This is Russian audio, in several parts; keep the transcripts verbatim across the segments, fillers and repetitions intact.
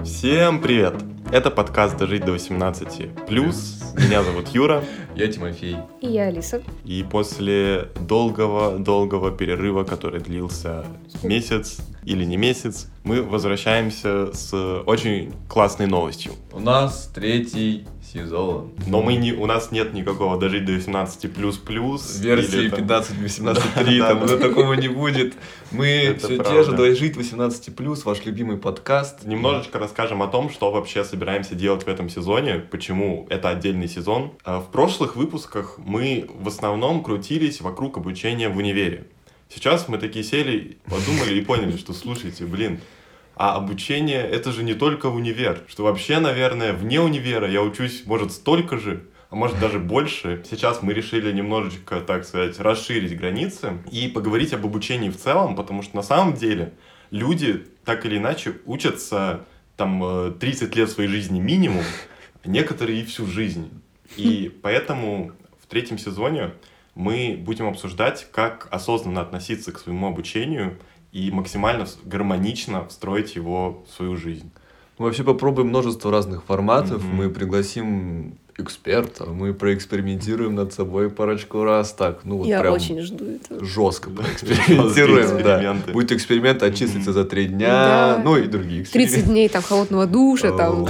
Всем привет! Это подкаст «Дожить до восемнадцати плюс». Меня зовут Юра. Я Тимофей. И я Алиса. И после долгого-долгого перерыва, который длился месяц или не месяц, мы возвращаемся с очень классной новостью. У нас третий сезон. Но мы не, у нас нет никакого «Дожить до восемнадцати плюс-плюс». Версии там... пятнадцать восемнадцать три, там уже такого не будет. Мы все те же «Дожить восемнадцати плюс», ваш любимый подкаст. Немножечко расскажем о том, что вообще собираемся делать в этом сезоне, почему это отдельный сезон. В прошлых выпусках мы в основном крутились вокруг обучения в универе. Сейчас мы такие сели, подумали и поняли, что, слушайте, блин, а обучение это же не только в универ, что вообще, наверное, вне универа я учусь, может, столько же, а может даже больше. Сейчас мы решили немножечко, так сказать, расширить границы и поговорить об обучении в целом, потому что на самом деле люди так или иначе учатся там тридцать лет своей жизни минимум, некоторые и всю жизнь. И поэтому в третьем сезоне мы будем обсуждать, как осознанно относиться к своему обучению и максимально гармонично встроить его в свою жизнь. Мы вообще попробуем множество разных форматов. Mm-hmm. Мы пригласим эксперта, мы проэкспериментируем над собой парочку раз. Так, ну вот Я прям очень жду этого. жестко проэкспериментируем. Да. Будет эксперимент, отчислиться Mm-hmm. за три дня, Да. ну и другие эксперименты. тридцать дней там холодного душа, там.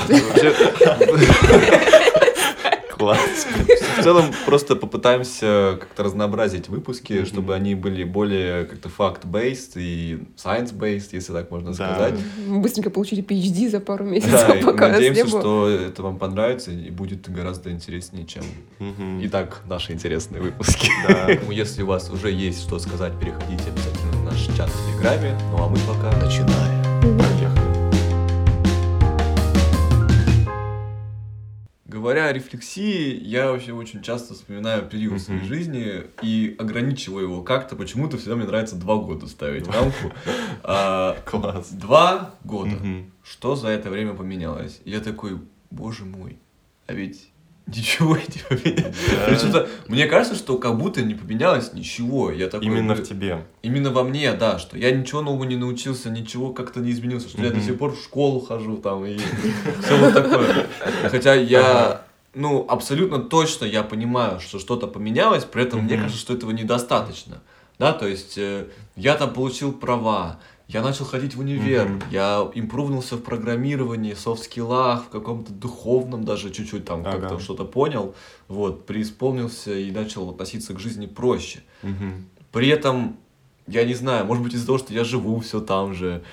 Класс. В целом просто попытаемся как-то разнообразить выпуски, Mm-hmm. чтобы они были более как-то fact-based и science-based, если так можно Да. сказать. Мы быстренько получили пи эйч ди за пару месяцев, Да, и пока нас не надеемся, было. что это вам понравится и будет гораздо интереснее, чем Мгм. и так наши интересные выпуски. Да. Поэтому, если у вас уже есть что сказать, переходите обязательно в наш чат в Телеграме. Ну а мы пока начинаем. Поехали. Говоря о рефлексии, я вообще очень часто вспоминаю период своей Мгм. жизни и ограничиваю его как-то. Почему-то всегда мне нравится два года ставить рамку. А, Класс. Два года. Мгм. Что за это время поменялось? И я такой, боже мой, а ведь ничего не поменялось. Да. Причем-то мне кажется, что как будто не поменялось ничего. Я такой, Именно блин, в тебе. Именно во мне, да, что я ничего нового не научился, ничего как-то не изменился, что я до Мгм. сих пор в школу хожу там и все вот такое. Хотя я, ну, абсолютно точно я понимаю, что что-то поменялось, при этом мне Мгм. кажется, что этого недостаточно. Да, то есть э, я там получил права, я начал ходить в универ, Мгм. я импрувнулся в программировании, софт-скиллах, в каком-то духовном даже чуть-чуть там Ага. как-то что-то понял, вот, преисполнился и начал относиться к жизни проще. Мгм. При этом, я не знаю, может быть из-за того, что я живу все там же,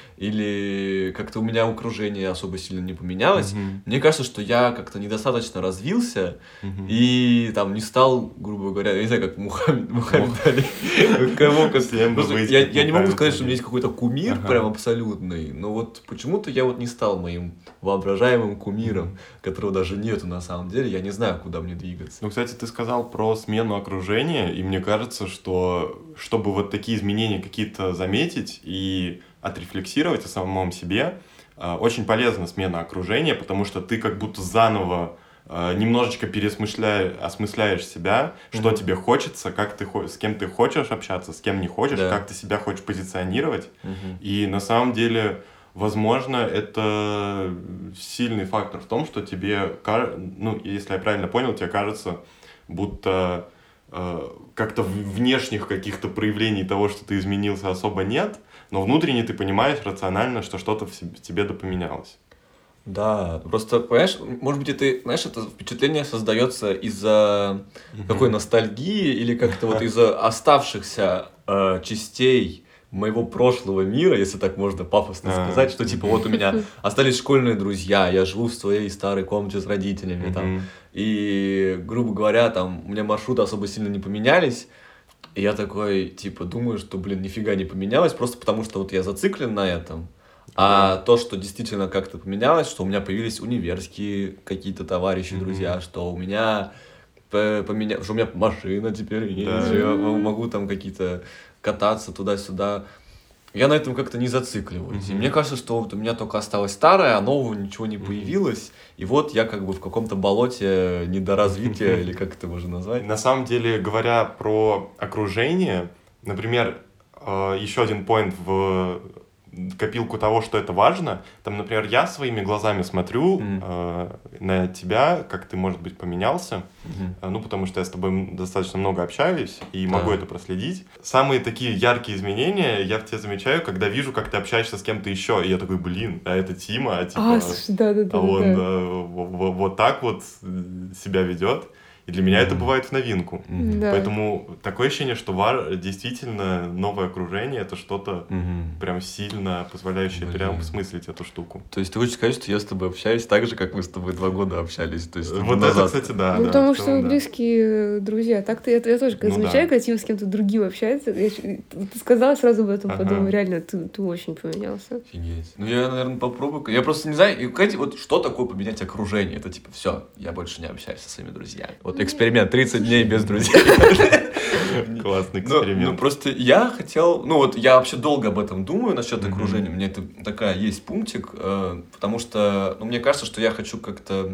или как-то у меня окружение особо сильно не поменялось, Мгм. мне кажется, что я как-то недостаточно развился Мгм. и там не стал, грубо говоря, я не знаю, как Мухаммед, Мухаммед Али. Кого как- Всем бы Просто быть Я как я не могу Мухаммед сказать, что у Али. меня есть какой-то кумир Ага. прям абсолютный, но вот почему-то я вот не стал моим воображаемым кумиром, которого даже нету на самом деле, я не знаю, куда мне двигаться. Ну, кстати, ты сказал про смену окружения, и мне кажется, что чтобы вот такие изменения какие-то заметить и отрефлексировать о самом себе, э, очень полезна смена окружения, потому что ты как будто заново э, немножечко переосмысляешь, осмысляешь себя, что Мгм. тебе хочется, как ты, хо- с кем ты хочешь общаться, с кем не хочешь, Да. как ты себя хочешь позиционировать. Мгм. И на самом деле, возможно, это сильный фактор в том, что тебе, ка- ну, если я правильно понял, тебе кажется, будто э, как-то в- внешних каких-то проявлений того, что ты изменился, особо нет, но внутренне ты понимаешь рационально, что что-то в себе- тебе допоменялось. Да, просто, понимаешь, может быть, это, знаешь, это впечатление создается из-за какой ностальгии или как-то вот из-за оставшихся э, частей моего прошлого мира, если так можно пафосно А. сказать, что типа вот у меня остались школьные друзья, я живу в своей старой комнате с родителями, там, Мгм. и, грубо говоря, там, у меня маршруты особо сильно не поменялись, и я такой, типа, думаю, что, блин, нифига не поменялось, просто потому что вот я зациклен на этом. А то, что действительно как-то поменялось, что у меня появились универские какие-то товарищи, Мгм. друзья, что у меня п- поменя... что у меня машина теперь есть, Да. что я м- могу там какие-то кататься туда-сюда. Я на этом как-то не зацикливаюсь. И Мгм. мне кажется, что вот у меня только осталось старое, а нового ничего не Мгм. появилось. И вот я как бы в каком-то болоте недоразвития, или как это можно назвать. На самом деле, говоря про окружение, например, э, еще один поинт в копилку того, что это важно. Там, например, я своими глазами смотрю Мгм. э, на тебя, как ты, может быть, поменялся. Мгм. Э, Ну, потому что я с тобой достаточно много общаюсь и могу Да. это проследить. Самые такие яркие изменения я в тебе замечаю, когда вижу, как ты общаешься с кем-то еще. И я такой, блин, а это Тима, а типа... А, слушай, да-да-да. А он да. э, во- во- вот так вот э, себя ведет. И для меня это Мгм. бывает в новинку. Мгм. Да. Поэтому такое ощущение, что ВАР действительно новое окружение, это что-то Мгм. прям сильно позволяющее Блин. переосмыслить эту штуку. То есть ты хочешь сказать, что я с тобой общаюсь так же, как мы с тобой два года общались? То есть Вот назад. это, кстати, да. Ну, да, потому в что целом, вы да. близкие друзья. Так-то я, я тоже когда Ну замечаю, да. когда Тим с кем-то другим общается. Я, ч- ты сказала, сразу об этом Ага. подумала. Реально, ты, ты очень поменялся. Офигеть. Ну, я, наверное, попробую. Я просто не знаю, и, кстати, вот что такое поменять окружение? Это типа, все, я больше не общаюсь со своими друзьями. Вот эксперимент, тридцать дней без друзей. Классный Ну, эксперимент. ну, просто я хотел, ну вот я вообще долго об этом думаю насчет Мгм. окружения. У меня это такая есть пунктик, э, потому что, ну, мне кажется, что я хочу как-то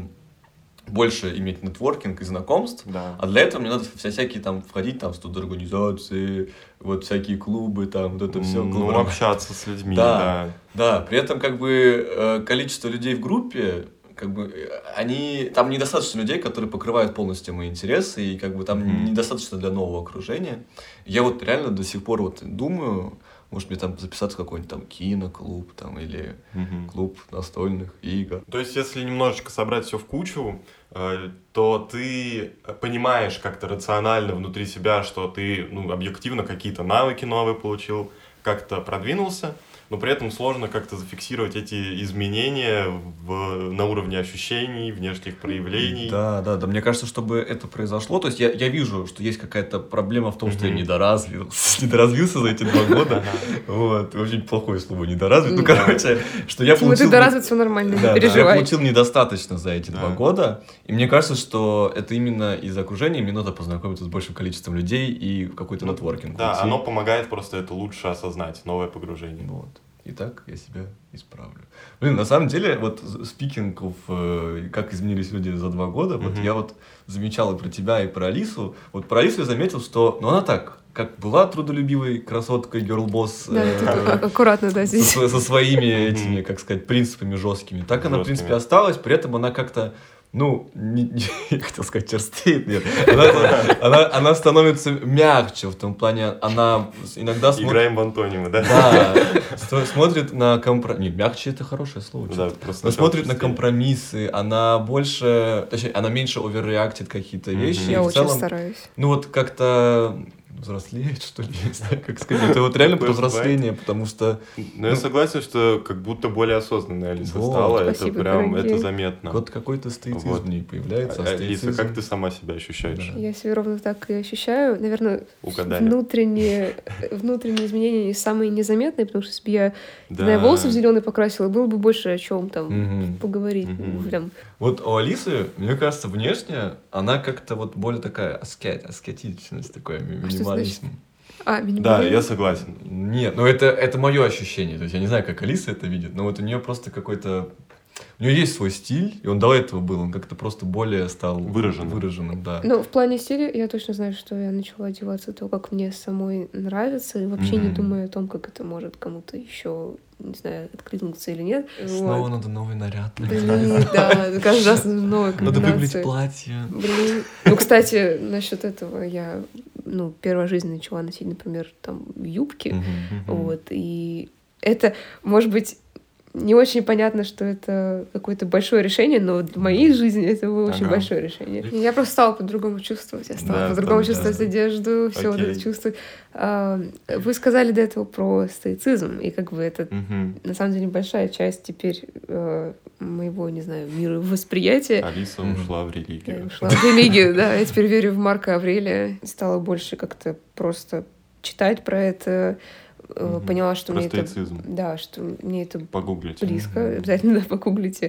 больше иметь нетворкинг и знакомств. Да. А для этого мне надо вся всякие там входить там в студорганизации, вот всякие клубы, там вот это все. Ну, общаться с людьми, Да. да. Да, при этом как бы э, количество людей в группе, как бы э, они там недостаточно людей, которые покрывают полностью мои интересы, и как бы там Мгм. недостаточно для нового окружения. Я вот реально до сих пор вот думаю, может мне там записаться в какой-нибудь там киноклуб там или Мгм. клуб настольных игр. То есть, если немножечко собрать все в кучу, э, то ты понимаешь как-то рационально внутри себя, что ты, ну, объективно какие-то навыки новые получил, как-то продвинулся, но при этом сложно как-то зафиксировать эти изменения в, на уровне ощущений, внешних проявлений. Да, да, да. Мне кажется, чтобы это произошло, то есть я, я вижу, что есть какая-то проблема в том, что я Мгм. недоразвился, недоразвился за эти два года. Вот, очень плохое слово недоразвит. Ну, Да. короче, что я Тима, получил... ты доразвит, все нормально, Да, не да, я переживай. получил недостаточно за эти Да. два года. И мне кажется, что это именно из окружения мне надо познакомиться с большим количеством людей и в какой-то Ну, нетворкинг. Да, уйти. оно помогает просто это лучше осознать, новое погружение. Вот. И так я себя исправлю. Блин, на самом деле, вот speaking of, э, как изменились люди за два года, вот Мгм. я вот замечал и про тебя, и про Алису. Вот про Алису я заметил, что, ну, она так, как была трудолюбивой красоткой, герл-босс, Да, э, тут а- аккуратно, да, со, здесь. сво- со своими этими, как сказать, принципами жесткими. Так она, в Жесткими. принципе, осталась, при этом она как-то, ну, не- не- я хотел сказать, черствеет, нет. Она, она- она становится мягче, в том плане, она иногда смотрит... Играем в антонимы, да? Да, сто- смотрит на компромиссы. Не, мягче это хорошее слово. Да, чё-то. просто Она сначала смотрит на чувствую. компромиссы, она больше, точнее, она меньше оверреактит какие-то Мгм. вещи. и Я в очень целом, стараюсь. ну вот как-то взрослеет, что ли, не знаю, как сказать. Это вот реально Такое повзросление, потому что Но я согласен, что как будто более осознанная Алиса Вот. стала. Это Спасибо, прям, дорогие. это заметно. вот какой-то стоицизм Вот. в ней появляется. а А, Алиса, стоицизм- как ты сама себя ощущаешь? Да. Я себя ровно так и ощущаю. Наверное, Угадали. внутренние, внутренние изменения самые незаметные, потому что если бы я, не Да. знаю, волосы в зеленый покрасила, было бы больше о чем там Мгм. поговорить. Мгм. Прям. Вот у Алисы, мне кажется, внешне она как-то вот более такая аскет, аскетичность, такой ми- А что минимализм. А, меня Да, болит. я согласен. Нет, ну это, это мое ощущение. То есть я не знаю, как Алиса это видит, но вот у нее просто какой-то... У нее есть свой стиль, и он до этого был, он как-то просто более стал Выраженным. выраженным, да. Ну, в плане стиля я точно знаю, что я начала одеваться то, как мне самой нравится, и вообще не Мгм. думаю о том, как это может кому-то еще, не знаю, откликнуться или нет. Снова Вот. надо новый наряд. Блин, да, каждый раз новая Надо выбрать комбинация. платье. Блин. Ну, кстати, насчет этого я, ну, первая жизнь начала носить, например, там, юбки, Мгм. Мгм. вот, и это, может быть, не очень понятно, что это какое-то большое решение, но в моей жизни это было очень Ага. большое решение. Я просто стала по-другому чувствовать, я стала Да, по-другому да, чувствовать да. одежду, все вот Окей. это чувствовать. А, Вы сказали до этого про стоицизм, и как бы это Мгм. на самом деле большая часть теперь э, моего, не знаю, мировосприятия. Алиса Мгм. ушла в Я религию. ушла в религию, да. Я теперь верю в Марка Аврелия. Стала больше как-то просто читать про это. э, Мгм. Поняла, что Про мне это... стоицизм. Да, что мне это Погуглите. близко. Мгм. Обязательно, да, погуглите.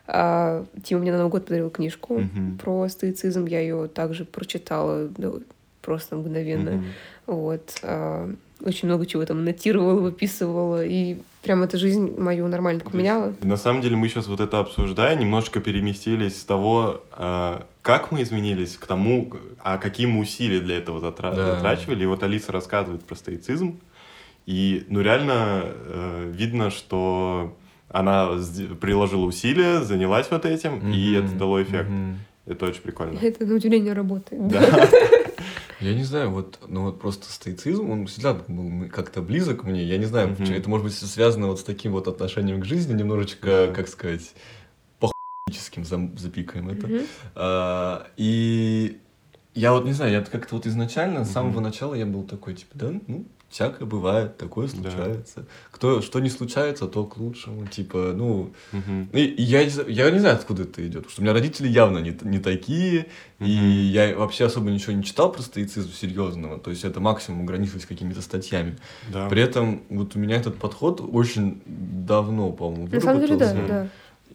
А, Тима мне на Новый год подарил книжку Мгм. про стоицизм. Я ее также прочитала, да, просто мгновенно. Мгм. Вот. а, Очень много чего там нотировала, выписывала. И прям эта жизнь мою нормально поменяла. На самом деле мы сейчас вот это обсуждая, немножко переместились с того, а, как мы изменились, к тому, а какие мы усилия для этого затра- Да. затрачивали. И вот Алиса рассказывает про стоицизм. И, ну, реально э, видно, что она приложила усилия, занялась вот этим, mm-hmm. и это дало эффект. Mm-hmm. Это очень прикольно. Это, на удивление, работает. Да. Я не знаю, вот, ну вот просто стоицизм, он всегда был как-то близок мне. Я не знаю, mm-hmm. это может быть связано вот с таким вот отношением к жизни, немножечко, mm-hmm. как сказать, по-хуйским запикаем это. Mm-hmm. А, и я вот не знаю, я как-то вот изначально, с самого mm-hmm. начала я был такой, типа, да, ну, всякое бывает, такое случается. Да. Кто, что не случается, то к лучшему. Типа, ну... Uh-huh. И, и я, я не знаю, откуда это идет. Потому что у меня родители явно не, не такие. Uh-huh. И я вообще особо ничего не читал про стоицизм серьезного. То есть это максимум ограничилось какими-то статьями. Да. При этом вот у меня этот подход очень давно, по-моему, выработался. На самом деле, да, да.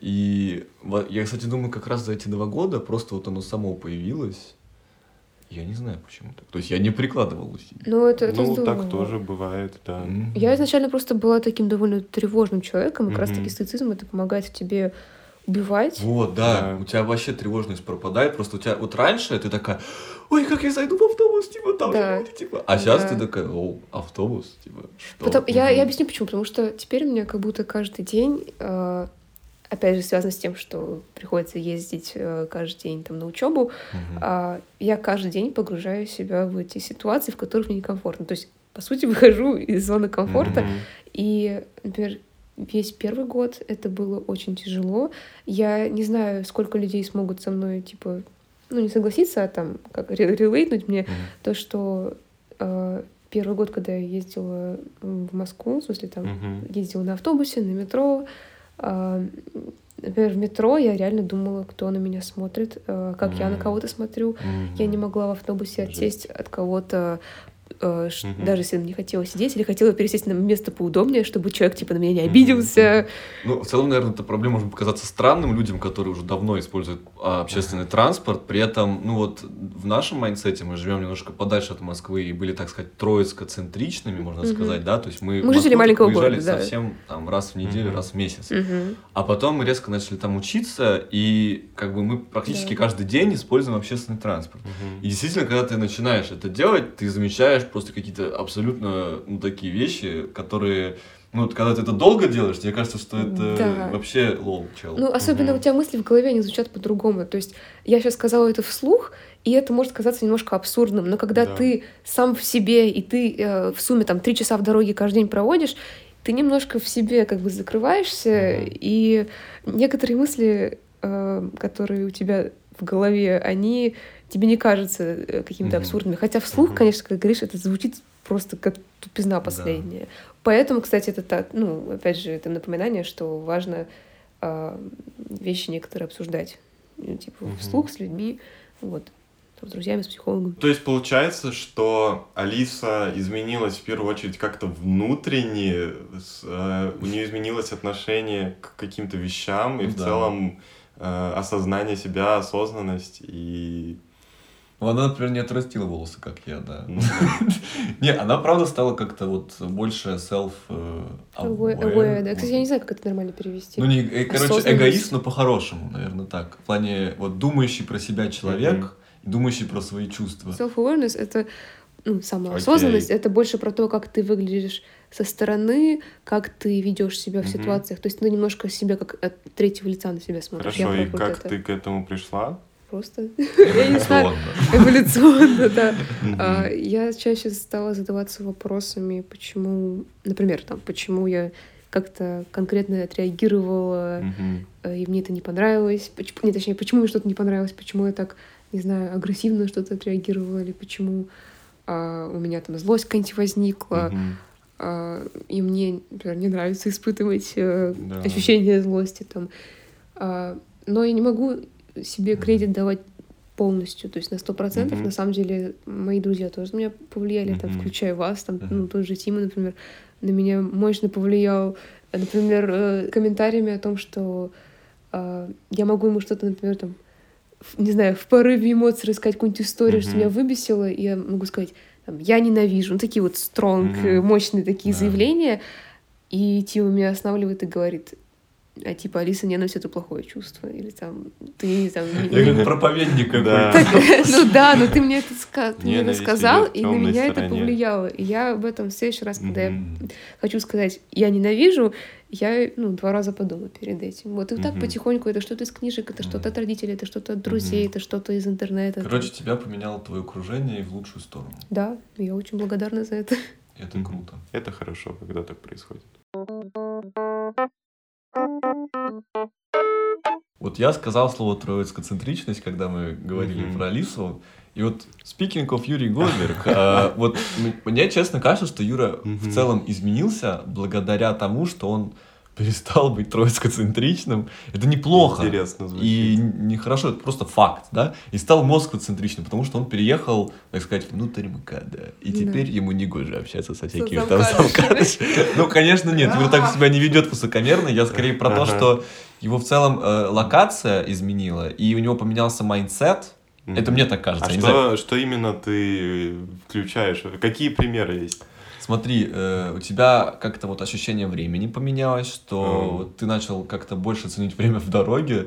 И я, кстати, думаю, как раз за эти два года просто вот оно само появилось. Я не знаю, почему так. То есть я не прикладывал усилий. Ну, это, это ну здорово. Так тоже бывает, да. Mm-hmm. Я изначально просто была таким довольно тревожным человеком, и mm-hmm. как раз-таки стоицизм это помогает в тебе убивать. Вот, да. да. У тебя вообще тревожность пропадает. Просто у тебя вот раньше ты такая, ой, как я зайду в автобус, типа, там да. люди, типа. А сейчас да. ты такая, о, автобус, типа, что? Потом, mm-hmm. я, я объясню почему. Потому что теперь у меня как будто каждый день... Э- Опять же, связано с тем, что приходится ездить э, каждый день там, на учебу. Uh-huh. А, я каждый день погружаю себя в эти ситуации, в которых мне некомфортно. То есть, по сути, выхожу из зоны комфорта. Uh-huh. И, например, весь первый год это было очень тяжело. Я не знаю, сколько людей смогут со мной, типа, ну, не согласиться, а там, как релейтнуть мне uh-huh. то, что э, первый год, когда я ездила в Москву, в смысле, там, uh-huh. ездила на автобусе, на метро, например, в метро я реально думала, кто на меня смотрит, как mm-hmm. я на кого-то смотрю. Mm-hmm. Я не могла в автобусе отсесть от кого-то, mm-hmm. даже если не хотела сидеть, или хотела пересесть на место поудобнее, чтобы человек типа на меня не обиделся. Mm-hmm. Ну, в целом, наверное, эта проблема может показаться странным людям, которые уже давно используют а, общественный mm-hmm. транспорт. При этом, ну вот в нашем майндсете мы живем немножко подальше от Москвы и были, так сказать, троицко-центричными, можно mm-hmm. сказать, да, то есть мы, мы жители маленького выезжали города, совсем да. там раз в неделю, mm-hmm. раз в месяц. Mm-hmm. А потом мы резко начали там учиться, и как бы мы практически да. каждый день используем общественный транспорт. Mm-hmm. И действительно, когда ты начинаешь это делать, ты замечаешь просто какие-то абсолютно ну, такие вещи, которые... Ну, когда ты это долго делаешь, тебе кажется, что это да. вообще лол, чел. Ну, особенно mm-hmm. у тебя мысли в голове, они звучат по-другому. То есть я сейчас сказала это вслух, и это может казаться немножко абсурдным, но когда да. ты сам в себе, и ты э, в сумме там три часа в дороге каждый день проводишь, ты немножко в себе как бы закрываешься, mm-hmm. и некоторые мысли, э, которые у тебя в голове, они тебе не кажутся какими-то mm-hmm. абсурдными. Хотя вслух, mm-hmm. конечно, как говоришь, это звучит просто как тупизна последняя. Да. Поэтому, кстати, это так, ну, опять же, это напоминание, что важно э, вещи некоторые обсуждать. Ну, типа, mm-hmm. вслух с людьми, вот, с друзьями, с психологом. То есть получается, что Алиса изменилась в первую очередь как-то внутренне, с, э, у нее изменилось отношение к каким-то вещам, и да. в целом э, осознание себя, осознанность и... Она, например, не отрастила волосы, как я, да. Не, она, правда, стала как-то вот больше self-aware. Да, кстати, я не знаю, как это нормально перевести. Ну, не, короче, эгоист, но по-хорошему, наверное, так. В плане, вот, думающий про себя человек и думающий про свои чувства. Self-awareness — это, ну, самоосознанность, это больше про то, как ты выглядишь со стороны, как ты ведешь себя в ситуациях. То есть ты немножко себя как от третьего лица на себя смотришь. Хорошо, и как ты к этому пришла? Просто, я не знаю, эволюционно, да. А, я чаще стала задаваться вопросами, почему, например, там, почему я как-то конкретно отреагировала, и мне это не понравилось, почему, не, точнее, почему мне что-то не понравилось, почему я так, не знаю, агрессивно что-то отреагировала, или почему а, у меня там злость какая-нибудь возникла, а, и мне, например, не нравится испытывать а, да. ощущение злости, там. А, но я не могу себе кредит давать полностью, то есть на сто процентов. Mm-hmm. На самом деле, мои друзья тоже на меня повлияли, mm-hmm. там, включая вас, там, mm-hmm. ну, тот же Тима, например, на меня мощно повлиял, например, э, комментариями о том, что э, я могу ему что-то, например, там, в, не знаю, в порыве эмоций рассказать какую-нибудь историю, mm-hmm. что меня выбесило, и я могу сказать, там, я ненавижу, ну, такие вот стронг, mm-hmm. мощные такие yeah. заявления, и Тима меня останавливает и говорит: а типа Алиса ненависть — это плохое чувство, или там ты там... Я как проповедник какой-то. Ну да, но ты мне это сказал, и на меня это повлияло. И я об этом в следующий раз, когда я хочу сказать «я ненавижу», я, ну, два раза подумаю перед этим. Вот и так потихоньку это что-то из книжек, это что-то от родителей, это что-то от друзей, это что-то из интернета. Короче, тебя поменяло твое окружение и в лучшую сторону. Да, я очень благодарна за это. Это круто. Это хорошо, когда так происходит. Вот я сказал слово «троицкоцентричность», когда мы говорили mm-hmm. про Алису. И вот speaking of Юрий Гольберг, э, вот мне честно кажется, что Юра mm-hmm. в целом изменился благодаря тому, что он перестал быть троицкоцентричным. Это неплохо. Интересно звучит. И нехорошо, это просто факт, да? И стал москвоцентричным, потому что он переехал, так сказать, внутрь МКАДа. И теперь да. ему негоже общаться со всякими со там замкадышами. Ну, конечно, нет, Юра так себя не ведет высокомерно. Я скорее про то, что его в целом э, локация изменила, и у него поменялся майндсет. Mm-hmm. Это мне так кажется. А что, что именно ты включаешь? Какие примеры есть? Смотри, э, у тебя как-то вот ощущение времени поменялось, что mm. ты начал как-то больше ценить время в дороге,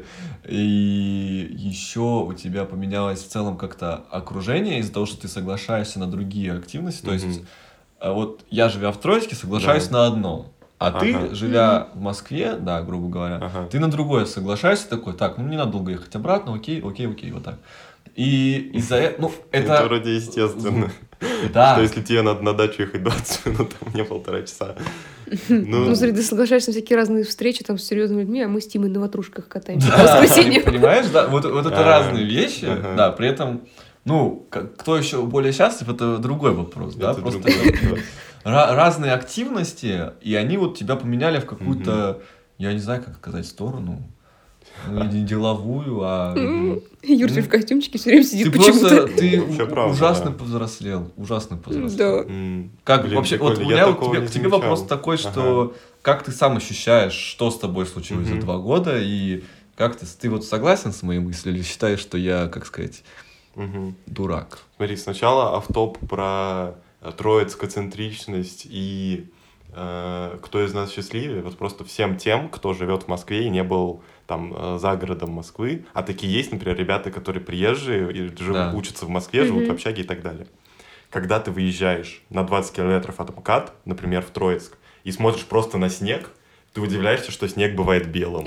и еще у тебя поменялось в целом как-то окружение из-за того, что ты соглашаешься на другие активности. Mm-hmm. То есть вот я, живя в Троицке, соглашаюсь да. на одно. А ага. ты, живя в Москве, да, грубо говоря, ага. ты на другое соглашаешься, такой, так, ну не надо долго ехать обратно, окей, окей, окей, вот так. И из-за этого, ну, это... Это вроде естественно. Да. Что если тебе надо на дачу ехать двадцать минут, а мне полтора часа. Ну, ну, смотри, ты соглашаешься на всякие разные встречи там с серьезными людьми, а мы с Тимой на ватрушках катаемся в воскресенье. Понимаешь, да? Вот, вот это разные вещи, да, при этом, ну, кто еще более счастлив, это другой вопрос, да, просто разные активности, и они вот тебя поменяли в какую-то, я не знаю, как сказать, сторону. Ну, не деловую, а... Юрчик ну, в костюмчике все время сидит ты почему-то. Просто, ты правда, ужасно да. повзрослел, ужасно повзрослел. Да. Mm. Как Блин, вообще, вот у меня вот тебе, к тебе вопрос такой, что ага. как ты сам ощущаешь, что с тобой случилось mm-hmm. за два года, и как ты, ты вот согласен с моей мыслью, или считаешь, что я, как сказать, mm-hmm. дурак? Смотри, сначала автоп про троицкоцентричность и э, кто из нас счастливее, вот просто всем тем, кто живет в Москве и не был там за городом Москвы, а такие есть, например, ребята, которые приезжие и живут, да. учатся в Москве, mm-hmm. живут в общаге и так далее. Когда ты выезжаешь на двадцать километров от МКАД, например, в Троицк, и смотришь просто на снег, ты удивляешься, что снег бывает белым.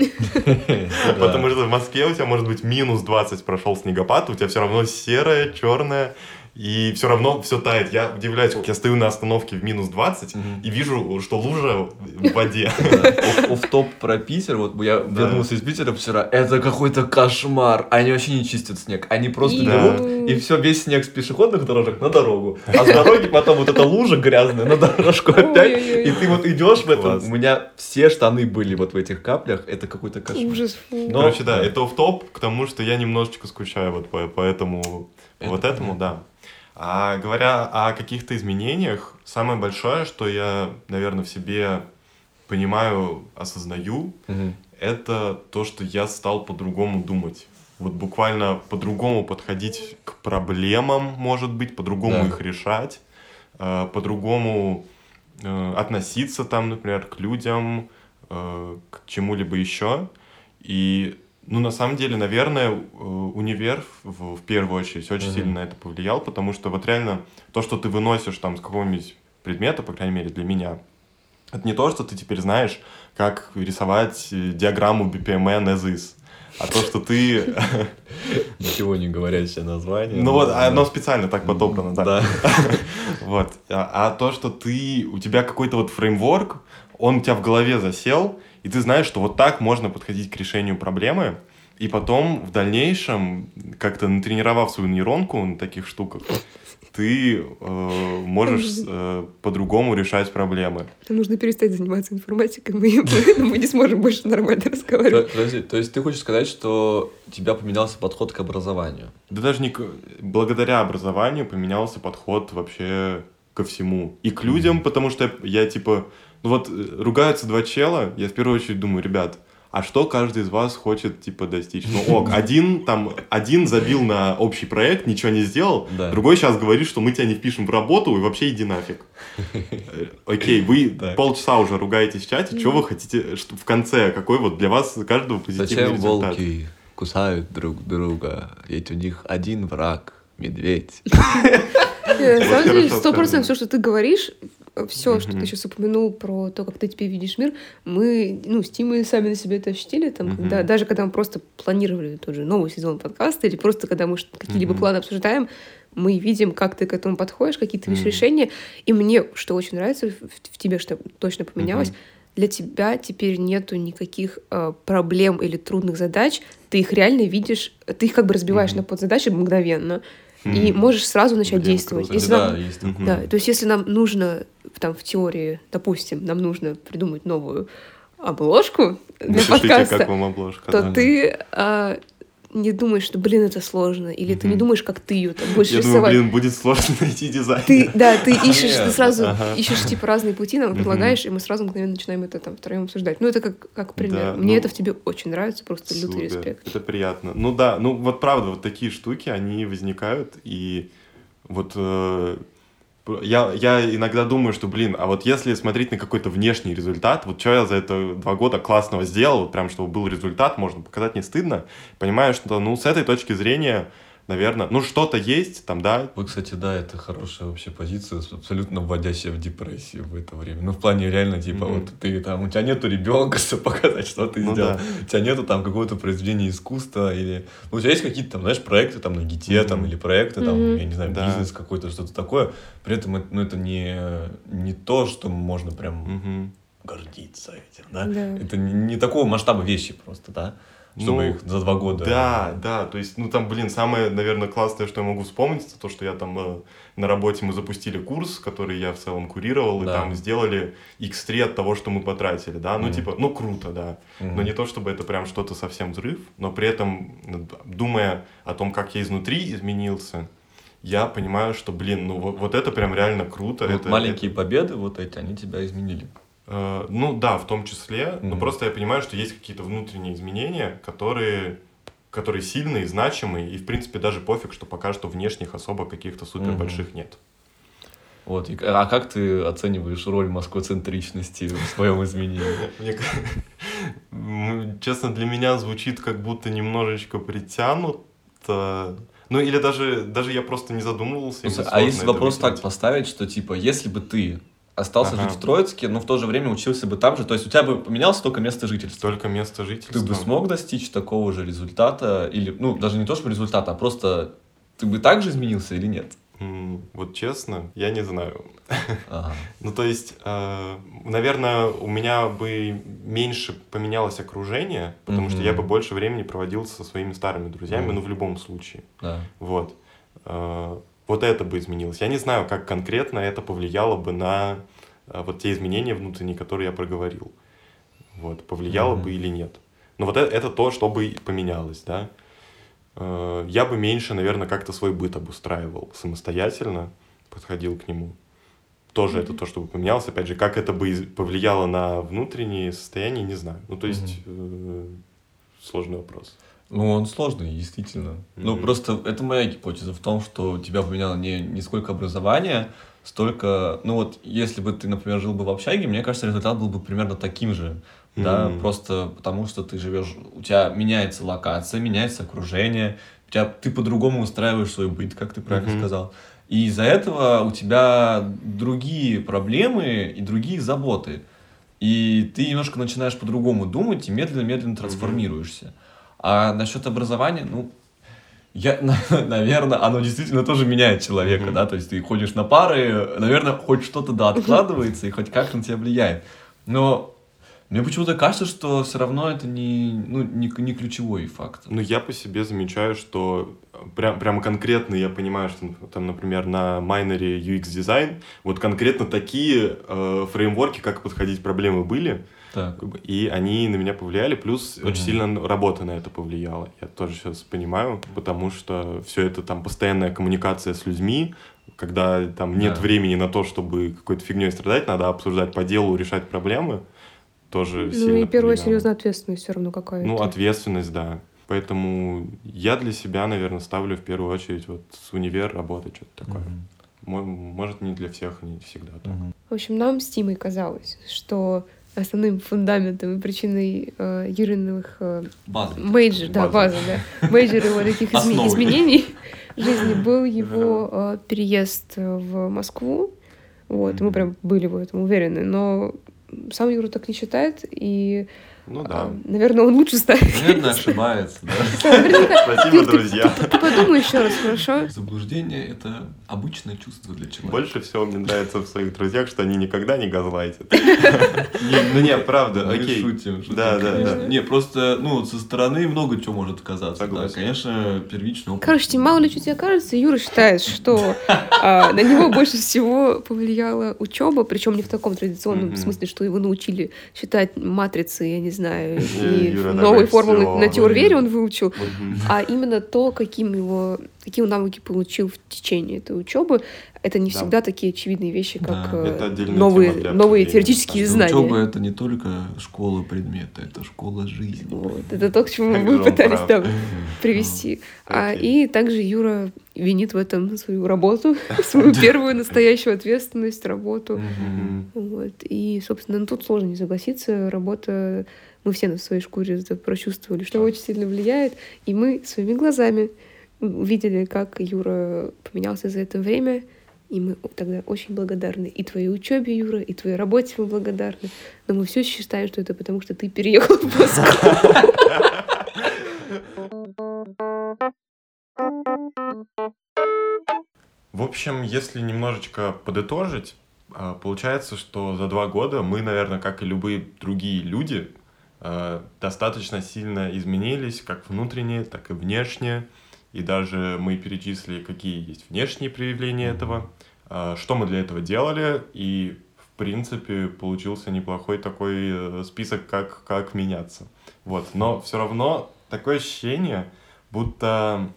Потому что в Москве у тебя может быть минус двадцать прошел снегопад, у тебя все равно серое, черное, и все равно все тает. Я удивляюсь, как я стою на остановке в минус двадцать mm-hmm. и вижу, что лужа в воде. Офф-топ про Питер. Вот я вернулся из Питера вчера. Это какой-то кошмар. Они вообще не чистят снег. Они просто берут и все, весь снег с пешеходных дорожек на дорогу. А с дороги потом вот эта лужа грязная на дорожку опять. И ты вот идешь в этом. У меня все штаны были вот в этих каплях. Это какой-то кошмар. Ужас. Короче, да, это офф-топ к тому, что я немножечко скучаю вот по этому, вот этому, да. А говоря о каких-то изменениях, самое большое, что я, наверное, в себе понимаю, осознаю, mm-hmm. это то, что я стал по-другому думать. Вот буквально по-другому подходить к проблемам, может быть, по-другому yeah. их решать, э, по-другому э, относиться там, например, к людям, э, к чему-либо еще. И ну, на самом деле, наверное, универ в, в первую очередь очень mm-hmm. сильно на это повлиял, потому что вот реально то, что ты выносишь там с какого-нибудь предмета, по крайней мере для меня, это не то, что ты теперь знаешь, как рисовать диаграмму би пи эм эн as is, а то, что ты... Ничего не говорящее название. Ну вот, оно специально так подобрано, да. Вот. А то, что ты, у тебя какой-то вот фреймворк, он у тебя в голове засел, и ты знаешь, что вот так можно подходить к решению проблемы, и потом в дальнейшем, как-то натренировав свою нейронку на таких штуках, ты э, можешь э, по-другому решать проблемы. Нам нужно перестать заниматься информатикой, мы, мы не сможем больше нормально разговаривать. Подожди, то есть ты хочешь сказать, что у тебя поменялся подход к образованию? Да даже не к... благодаря образованию поменялся подход вообще ко всему. И к людям, потому что я, я типа... Ну вот ругаются два чела, я в первую очередь думаю, ребят, а что каждый из вас хочет, типа, достичь? Ну, ок, один, там, один забил на общий проект, ничего не сделал, Да. другой сейчас говорит, что мы тебя не впишем в работу, и вообще иди нафиг. Окей, вы Так. полчаса уже ругаетесь в чате, что вы хотите, что в конце, какой вот для вас каждого позитивный Зачем результат? волки кусают друг друга? Ведь у них один враг — медведь. Э, На самом деле, хорошо сто процентов сказано. все, что ты говоришь, все, что Мгм. ты сейчас упомянул про то, как ты теперь видишь мир, мы, ну, с Тимой сами на себе это ощутили, там, Мгм. когда, даже когда мы просто планировали тот же новый сезон подкаста, или просто когда мы ш- какие-либо Мгм. планы обсуждаем, мы видим, как ты к этому подходишь, какие ты видишь Мгм. решения. И мне, что очень нравится в, в тебе, что точно поменялось, Мгм. для тебя теперь нету никаких э, проблем или трудных задач, ты их реально видишь, ты их как бы разбиваешь Мгм. на подзадачи мгновенно, и Мгм. можешь сразу начать Блин, действовать. круто. Если Да, нам- есть Мгм. такое. да, то есть если нам нужно, там, в теории, допустим, нам нужно придумать новую обложку для Напишите, подкаста, как вам обложка. то да. ты а, не думаешь, что, блин, это сложно, или ты не Мгм. думаешь, как ты ее там будешь Я думаю, рисовать. блин, будет сложно найти дизайн. Ты, да, ты ищешь, ты Нет, сразу ага. ищешь, типа, разные пути, нам Мгм. предлагаешь, и мы сразу мгновенно начинаем это там втроем обсуждать. Ну, это как, как пример. Да, Мне ну, это в тебе очень нравится, просто лютый Супер. респект. Это приятно. Ну да, ну вот правда, вот такие штуки, они возникают, и вот э, я, я иногда думаю, что, блин, а вот если смотреть на какой-то внешний результат, вот что я за это два года классного сделал, вот прям, чтобы был результат, можно показать не стыдно, понимаю, что, ну, с этой точки зрения, наверное, ну, что-то есть там, да. Вот, кстати, да, это хорошая вообще позиция, абсолютно вводящая в депрессию в это время. Ну, в плане реально, типа, Мгм. вот ты там, у тебя нету ребенка, чтобы показать, что ты Ну сделал. да. У тебя нету там какого-то произведения искусства, или... Ну, у тебя есть какие-то там, знаешь, проекты там на гите, там, Мгм. или проекты, там, Мгм. я не знаю, Да. бизнес какой-то, что-то такое. При этом, это, ну, это не, не то, что можно прям Мгм. гордиться этим, да? Да. Это не, не такого масштаба вещи просто, да? Чтобы Ну, их за два года... Да, да, то есть, ну там, блин, самое, наверное, классное, что я могу вспомнить, это то, что я там э, на работе мы запустили курс, который я в целом курировал, и Да. там сделали икс три от того, что мы потратили, да, ну Мгм. типа, ну круто, да, Мгм. но не то, чтобы это прям что-то совсем взрыв, но при этом, думая о том, как я изнутри изменился, я понимаю, что, блин, ну вот, вот это прям реально круто. Вот это, маленькие победы вот эти, они тебя изменили. Э, Ну да, в том числе, но Мгм. просто я понимаю, что есть какие-то внутренние изменения, которые, которые сильные, значимые, и в принципе даже пофиг, что пока что внешних особо каких-то супер больших нет. Вот. И, а как ты оцениваешь роль москвоцентричности в своем изменении? Мне ка- м, Честно, для меня звучит как будто немножечко притянуто. Ну или даже, даже я просто не задумывался. и мне А сложно если это вопрос так выделить. поставить, что типа, если бы ты остался Ага. жить в Троицке, но в то же время учился бы там же, то есть у тебя бы поменялось только место жительства. Только место жительства. Ты бы смог достичь такого же результата, или, ну, даже не то, что результата, а просто ты бы так же изменился или нет? М, Вот честно, я не знаю. Ага. Ну, то есть, э, наверное, у меня бы меньше поменялось окружение, потому что я бы Мгм. больше времени проводил со своими старыми друзьями, Мгм. ну, в любом случае. Да. Вот. Э, Вот это бы изменилось. Я не знаю, как конкретно это повлияло бы на э, вот те изменения внутренние, которые я проговорил. Вот. Повлияло Мгм. бы или нет. Но вот это, это то, что бы поменялось, да. Э, Я бы меньше, наверное, как-то свой быт обустраивал самостоятельно, подходил к нему. Тоже это то, что бы поменялось. Опять же, как это бы из- повлияло на внутренние состояния, не знаю. Ну, то есть, э, сложный вопрос. Ну, он сложный, действительно. Ну, Мгм. просто это моя гипотеза в том, что тебя поменяло не, не сколько образование, столько... Ну, вот, если бы ты, например, жил бы в общаге, мне кажется, результат был бы примерно таким же. Да, Мгм. просто потому что ты живешь... У тебя меняется локация, меняется окружение, у тебя, ты по-другому устраиваешь свой быт, как ты правильно Мгм. сказал. И из-за этого у тебя другие проблемы и другие заботы. И ты немножко начинаешь по-другому думать и медленно-медленно трансформируешься. А насчет образования, ну, я, наверное, оно действительно тоже меняет человека, Мгм. да, то есть ты ходишь на пары, наверное, хоть что-то, да, откладывается и хоть как-то на тебя влияет. Но мне почему-то кажется, что все равно это не, ну, не, не ключевой фактор. Ну, я по себе замечаю, что прям, прямо конкретно я понимаю, что там, например, на майнере ю экс-дизайн вот конкретно такие э, фреймворки, как подходить к проблемы были, Так. как бы, и они на меня повлияли, плюс Мгм. очень сильно работа на это повлияла. Я тоже сейчас понимаю, потому что все это там постоянная коммуникация с людьми, когда там нет Да. времени на то, чтобы какой-то фигней страдать, надо обсуждать по делу, решать проблемы. тоже Ну сильно и первая повлияло. серьезная ответственность все равно какая-то. Ну, ответственность, да. Поэтому я для себя, наверное, ставлю в первую очередь вот с универ работать, что-то такое. Мо- Может, не для всех, не всегда так. В общем, нам с Тимой казалось, что основным фундаментом и причиной э, Юриных э, База. мейджор, да, База. база, да, мейджор его таких изме- Основой. изменений в жизни был его э, переезд в Москву. Вот, мы прям были в этом уверены, но сам Юра так не считает, и, Ну да. э, наверное, он лучше ставит. Наверное, ошибается, да? Спасибо, Юр, ты- друзья. Ты подумай еще раз, хорошо? Заблуждение — это обычное чувство для человека. Больше всего мне нравится в своих друзьях, что они никогда не газлайтят. Не, Ну не, правда, Мы окей. шутим, шутим, Да, да, конечно. да. Не, просто, ну, со стороны много чего может казаться. Да, Согласен. конечно, первичный опыт. Короче, Тим, мало ли что тебе кажется, Юра считает, что а, на него больше всего повлияла учеба, причем не в таком традиционном Мгм. смысле, что его научили считать матрицы, я не знаю, Не, и Юра новые такой, формулы «Всё, на теорвере блин». он выучил, Мгм. а именно то, каким его, какие он навыки получил в течение этой учебы, это не Да. всегда такие очевидные вещи, Да, как э, это отдельная новые, тема для новые обсуждения, теоретические на знания. Учеба — это не только школа предмета, это школа жизни. Вот. Это то, к чему Как мы же он пытались прав. да, привести. А, Окей. и также Юра винит в этом свою работу, свою первую настоящую ответственность, работу. Мгм. Вот. И, собственно, ну, тут сложно не согласиться. Работа, мы все на своей шкуре это прочувствовали, что очень сильно влияет. И мы своими глазами увидели, как Юра поменялся за это время. И мы тогда очень благодарны и твоей учебе, Юра, и твоей работе мы благодарны. Но мы все считаем, что это потому, что ты переехал в Москву. В общем, если немножечко подытожить, а, получается, что за два года мы, наверное, как и любые другие люди, а, достаточно сильно изменились, как внутренне, так и внешне. И даже мы перечислили, какие есть внешние проявления этого, а, что мы для этого делали, и, в принципе, получился неплохой такой э, список, как, как меняться. Вот. Но все равно такое ощущение, будто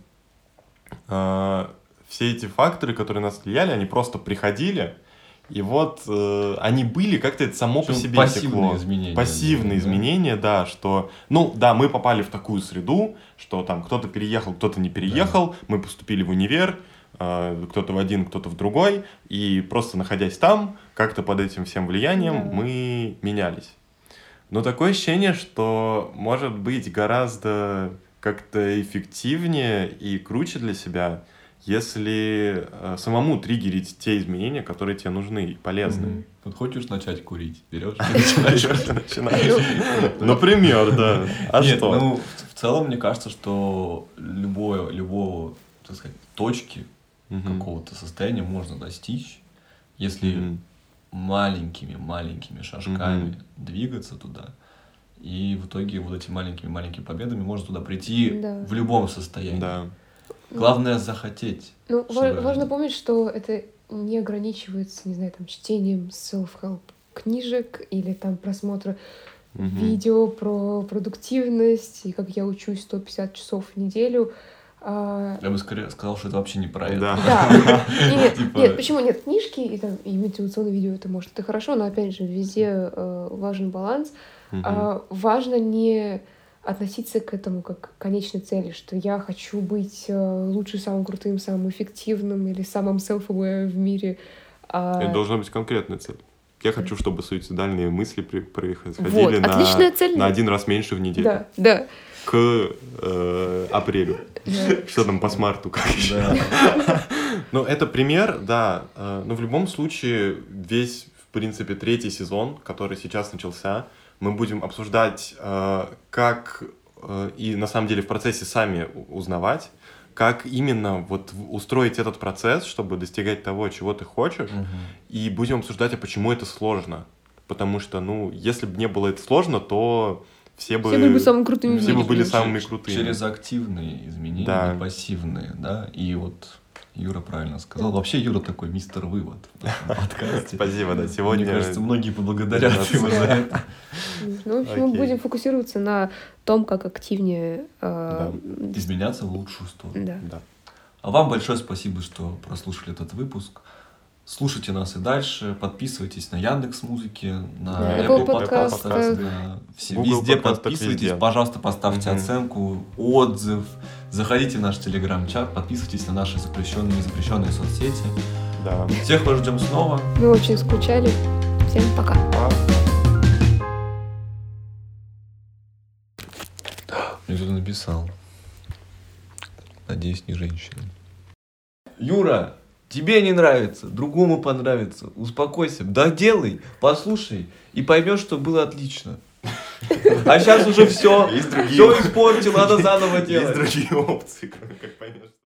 а, все эти факторы, которые нас влияли, они просто приходили, и вот э, они были, как-то это само по Причем себе пассивные текло. изменения. Пассивные Да. изменения, да, что, ну, да, мы попали в такую среду, что там кто-то переехал, кто-то не переехал, мы поступили в универ, э, кто-то в один, кто-то в другой, и просто находясь там, как-то под этим всем влиянием Да. мы менялись. Но такое ощущение, что может быть гораздо как-то эффективнее и круче для себя, если э, самому триггерить те изменения, которые тебе нужны и полезны. Мгм. Вот хочешь начать курить, берешь и начинаешь. Начинаешь. Например, да. А Нет, что? ну, в целом, мне кажется, что любое, любого, так сказать, точки Мгм. какого-то состояния можно достичь, если Мгм. маленькими-маленькими шажками Мгм. двигаться туда. И в итоге вот этими маленькими-маленькими победами можно туда прийти Да. в любом состоянии. Да. Главное захотеть. Ну, ва- чтобы- важно помнить, что это не ограничивается, не знаю, там, чтением self-help книжек или там просмотра Мгм. видео про продуктивность и как я учусь сто пятьдесят часов в неделю. А, Я бы скорее сказал, что это вообще не про это. Да. Да. Нет, Типа- нет, почему нет? Книжки и, там, и мотивационные видео это может это хорошо, но опять же везде э, важен баланс. Мгм. А, важно не относиться к этому как к конечной цели, что я хочу быть э, лучше, самым крутым, самым эффективным или самым self-aware в мире. А, Это должна быть конкретная цель. Я хочу, чтобы суицидальные мысли при- происходили Вот, на, отличная цель. на один раз меньше в неделю. Да, да. К э, апрелю. да. Что там по смарту? Как еще? Да. Ну, это пример, да. э, Но в любом случае, весь, в принципе, третий сезон, который сейчас начался, мы будем обсуждать, э, как э, и на самом деле в процессе сами у- узнавать, как именно вот в- устроить этот процесс, чтобы достигать того, чего ты хочешь, Мгм. и будем обсуждать, а почему это сложно. Потому что, ну, если бы не было это сложно, то все бы... Все были бы самыми крутыми в все бы мире. были Через- самыми крутыми. Через активные изменения, Да. не пассивные, да. И вот Юра правильно сказал. Вообще Юра такой мистер вывод в нашем подкасте. Спасибо, да, сегодня... Мне кажется, многие поблагодарят Да, его за да. это. Ну, в общем, мы Окей. будем фокусироваться на том, как активнее... э, Изменяться в лучшую сторону. да. Да. А вам большое спасибо, что прослушали этот выпуск. Слушайте нас и дальше, подписывайтесь на Яндекс.Музыки, на Да, Apple Apple подкастах, подкастах. на все- Google везде подкастах, подписывайтесь, везде. пожалуйста, поставьте Мгм. оценку, отзыв, заходите в наш телеграм-чат, подписывайтесь на наши запрещенные и незапрещенные соцсети. Да. Всех вас ждем снова. Мы очень скучали. Всем пока. Мне кто-то написал. Надеюсь, не женщина. Юра, тебе не нравится, другому понравится. Успокойся. Да делай, послушай и поймешь, что было отлично. А сейчас уже все. Есть другие- Все испортил, надо заново Есть делать. другие опции, кроме как поймешь.